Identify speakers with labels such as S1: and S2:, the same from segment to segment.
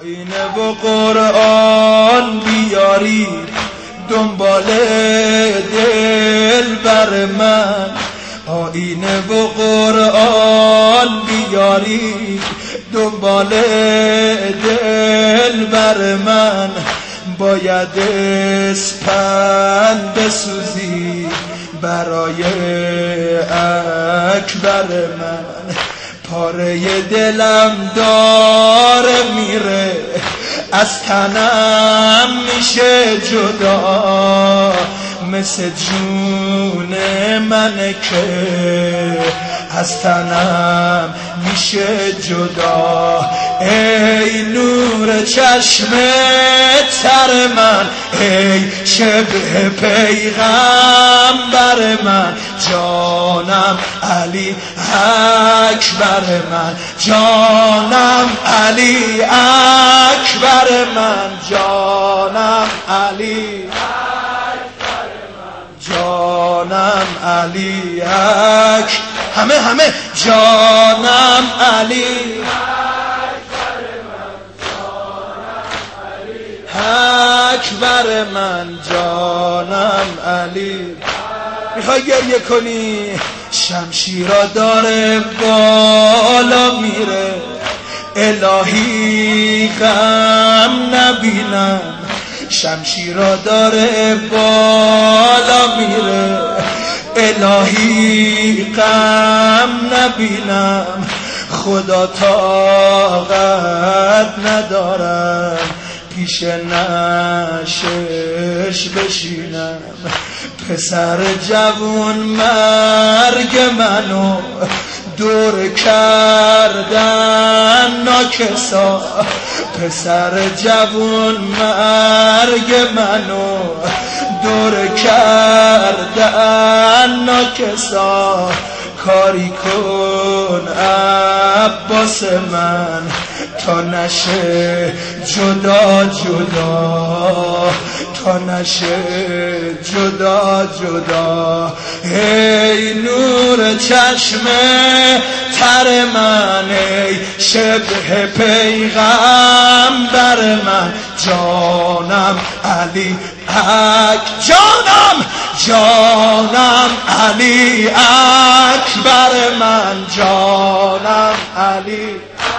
S1: آینه و قرآن بیارید دنبال دل بر من، آینه و قرآن بیارید دنبال دل بر من. باید اسپند بسوزی برای اکبر من، پاره دلم داره میره از تنم میشه جدا، مثل جون منه که از تنم میشه جدا. ای نور چشم تر من، ای شبه پیغمبر من، جانم علی اکبر من، جانم علی اکبر من، جانم علی اکبر من، جانم علی اکبر، همه جانم علی اکبر من، جانم علی. میخوای گریه کنی؟ شمشیرا داره بالا میره، الهی غم نبینم، شمشیرا داره بالا میره، الهی غم نبینم، خدا طاقت ندارم پیش نشش بشینم. پسر جوون مرگ منو دور کردن ناکسا، پسر جوون مرگ منو دور کردن ناکسا. کاری کن عباس من تا نشه جدا جدا، تا نشه جدا جدا. ای نور چشم تر من، ای شبه پیغمبر من، جانم علی جانم علی اکبر من، جانم علی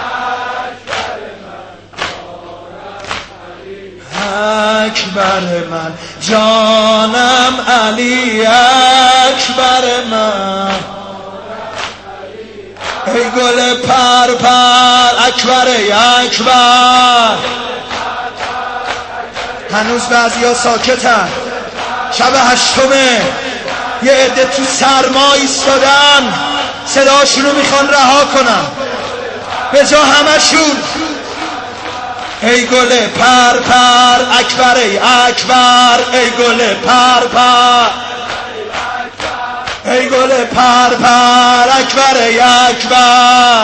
S1: اکبر من، جانم علی اکبر من. ای گل پر پر اکبر اکبر. هنوز بعضیا ساکتن، شب هشتمه، یه عده تو سرما ایستادن صداشونو میخوان رها کنن به جا همشون. ای گل پر پر اکبر اکبر، ای گل پر پر، ای گل پر پر اکبر اکبر.